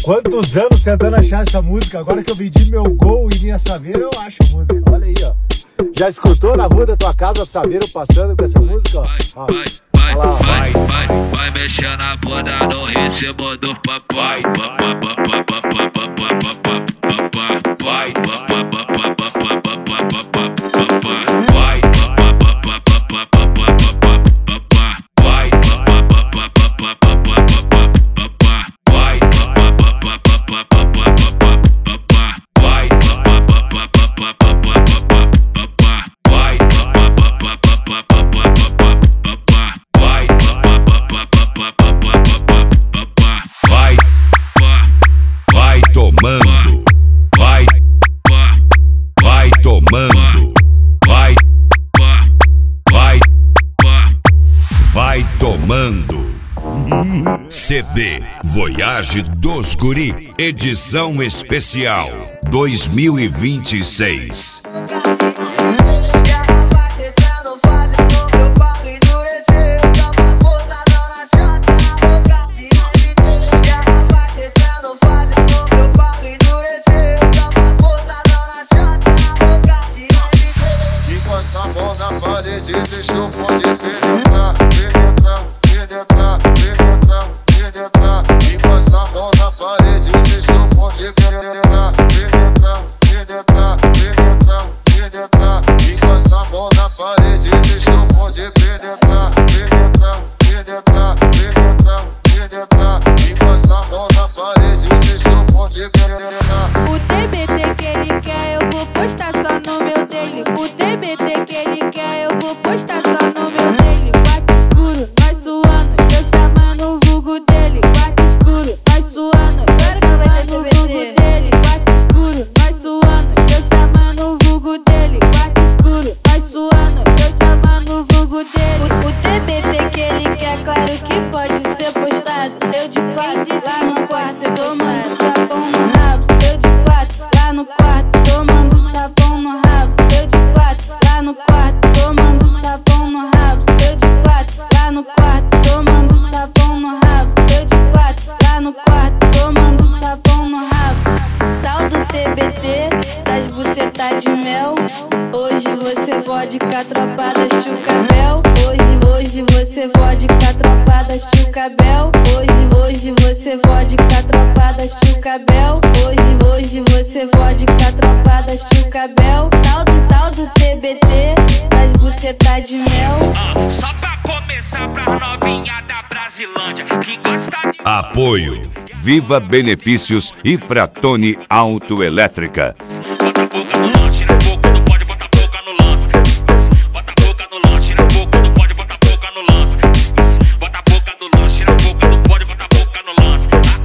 Quantos anos tentando achar essa música? Agora que eu vendi meu Gol e minha Saveiro, eu acho a música. Olha aí, ó. Já escutou na rua da tua casa Saveiro passando com essa música, ó? Vai mexendo na bunda no ritmo do papai. Vai tomando. CD Voyage dos Guri, edição especial 2026. Deixa o bonde penetrar, penetrar, penetrar, penetrar, penetrar. Encosta a mão na parede, deixa o bonde penetrar, penetrar, penetrar, penetrar, penetrar. Encosta a mão na parede, deixa o bonde penetrar, penetrar, penetrar, penetrar, penetrar. Encosta a mão na parede, deixa o bonde penetrar. O TBT que ele quer, eu vou postar só no meu dele. O TBT que ele quer, eu vou postar só no meu dele. Quarto escuro, nós suando, eu chamando o vulgo dele. Quarto escuro, nós suando, eu chamando o vulgo dele. Quarto escuro, nós suando, eu chamando o vulgo dele. Quarto escuro, nós suando, eu chamando o vulgo dele. O TBT que ele quer, claro que pode ser postado. Eu de quatro, lá no quarto, tomando tapão no rabo. Eu de quatro, lá no quarto, tomando tapão no rabo. Eu de quatro, lá no quarto, tomando tapão no rabo. Eu de quatro, lá no quarto, tomando tapão no rabo. Eu de quatro, lá no quarto, tomando tapão no rabo. Tal do TBT, das bucetas de mel. Hoje você vodka, tropada, chucabel. Hoje você vodka, tropada, chucabel. Hoje você vodka, tropada, chucabel. Hoje você vodka, tropada, chucabel. Tal do TBT, das bucetas de mel. Só pra começar pra novinha da Brasilândia que gosta de... Apoio Viva Benefícios e Fratoni Autoelétrica. Bota a boca no lanche, na boca não pode botar a boca no lance. Bota a boca no lanche, na boca não pode botar a boca no lance. Bota a boca no lanche, na boca não pode botar a boca no lance.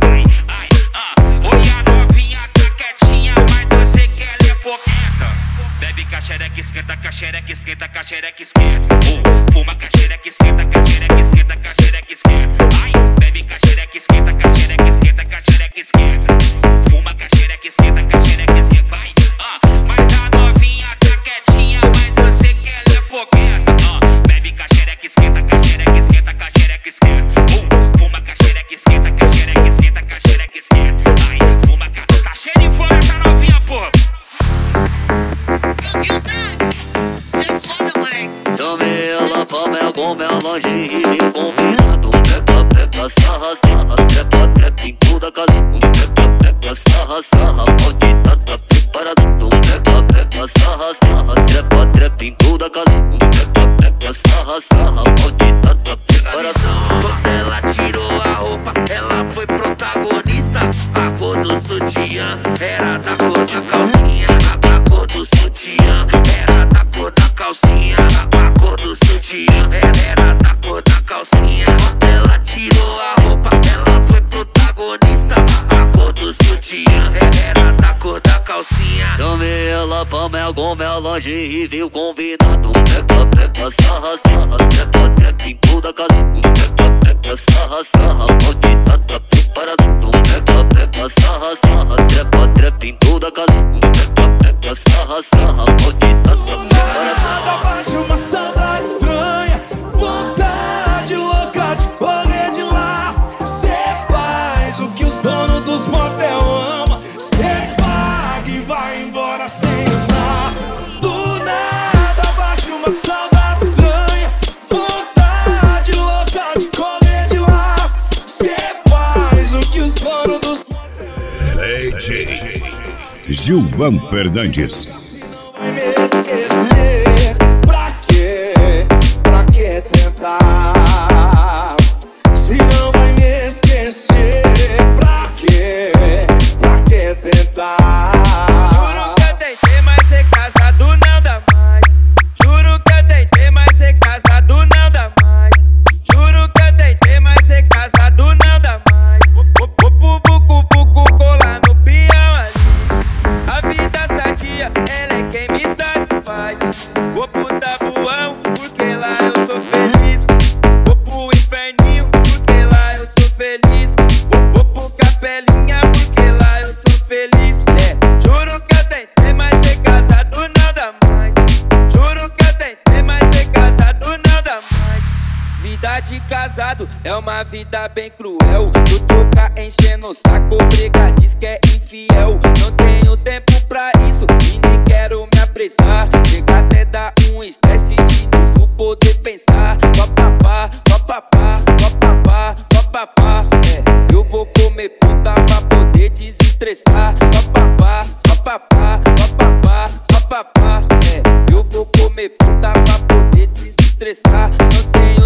Oi, a novinha tá quietinha, mas você quer ler foqueta. Bebe caxereca, esquenta, caxereca, esquenta, caxereca, esquenta. Fuma caxereca, esquenta, caxereca, esquenta, caxereca, esquenta. Bebe caxereca, esquenta, caxereca, esquenta, caxereca, esquenta. Fuma caxereca, esquenta, caxereca, esquenta. Vai, mas a novinha tá quietinha, mas você quer ler fogueta. Bebe caxereca, esquenta, caxereca, esquenta, caxereca, esquenta. Fuma caxereca, esquenta, caxereca, esquenta, caxereca, esquenta. Fuma caxereca, tá cheio de fogo essa novinha, porra. Com meu longe e vem combinado. Pega, sarra, sarra, trepa, trepa em toda casa. Pega, sarra, sarra, maldita, tá preparado. Pega, sarra, sarra, trepa, trepa em toda casa. Pega, sarra, sarra, maldita, tá preparado. Quando ela tirou a roupa, ela foi protagonista. A cor do sutiã era da cor da calcinha. A cor do sutiã era da cor da calcinha. A cor do sutiã era da cor da calcinha. Quando ela tirou a roupa, ela foi protagonista. A cor do sutiã era da cor da calcinha. Chamei ela pra mel com meu longe e viu combinado. Pega, sarra, sarra, trepa, trepa em toda casa. Pega, sarra, sarra, maldita, tá preparado. Pega, sarra, sarra, trepa, trepa em toda casa. Pega, sarra, sarra, maldita, tá preparado. Bate uma saudade estranha, vontade louca de correr de lá. Cê faz o que os donos dono dos motel ama. Cê paga e vai embora sem usar. Do nada bate uma saudade estranha, vontade louca de correr de lá. Cê faz o que os donos dos DJ Gilvan Fernandes. vai me esquecer. Pra quê? Pra que tentar? Se não vai me esquecer, pra quê? Pra que tentar? Juro que eu tentei, mas ser casado não dá mais. Juro que eu tentei, mas ser casado não dá mais. Juro que eu tentei, mas ser casado não dá mais. Vou colar no peão ali. A vida sadia, ela é quem me satisfaz. Vou pro tabuão, porque lá eu sou feliz. Vou pro inferninho, porque lá eu sou feliz. Vou pro capelinha, porque lá eu sou feliz. Juro que eu tentei, mas ser casado não dá mais. Juro que eu tentei, mas ser casado não dá mais. Vida de casado é uma vida bem cruel. Tu toca enchendo o saco, briga, diz que é infiel. Não tenho tempo pra isso e nem quero me apressar. Chega até dar um estresse de nisso poder pensar. Só papá, só papá, só papá, só papá. Eu vou comer puta pra poder desestressar. Só papá, só papá, só papá, só papá. Eu vou comer puta pra poder desestressar. Não tenho